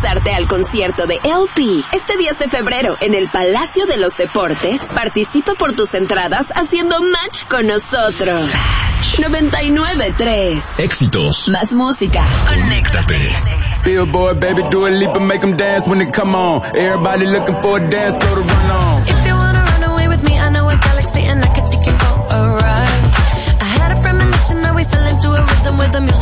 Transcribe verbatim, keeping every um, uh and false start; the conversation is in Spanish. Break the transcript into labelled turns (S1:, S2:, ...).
S1: lanzarte al concierto de L P este diez de febrero en el Palacio de los Deportes, participa por tus entradas haciendo match con nosotros. noventa y nueve punto tres.
S2: Éxitos.
S1: Más música.
S2: Conéctate.
S3: Billboard, baby, do a leap and make them dance when it come on. Everybody looking for a dance floor to run on.
S4: If you wanna run away with me, I know a galaxy and I could take you for a ride. I had a premonition that we fell into a rhythm with the music